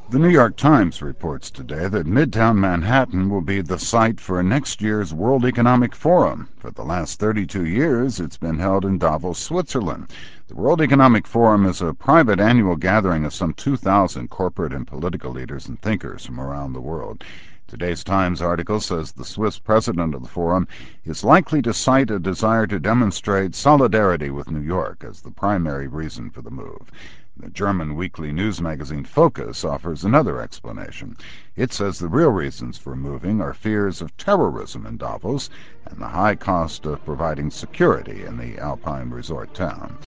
The New York Times reports today that Midtown Manhattan will be the site for next year's World Economic Forum. For the last 32 years, it's been held in Davos, Switzerland. The World Economic Forum is a private annual gathering of some 2,000 corporate and political leaders and thinkers from around the world. Today's Times article says the Swiss president of the forum is likely to cite a desire to demonstrate solidarity with New York as the primary reason for the move. The German weekly news magazine Focus offers another explanation. It says the real reasons for moving are fears of terrorism in Davos and the high cost of providing security in the Alpine resort town.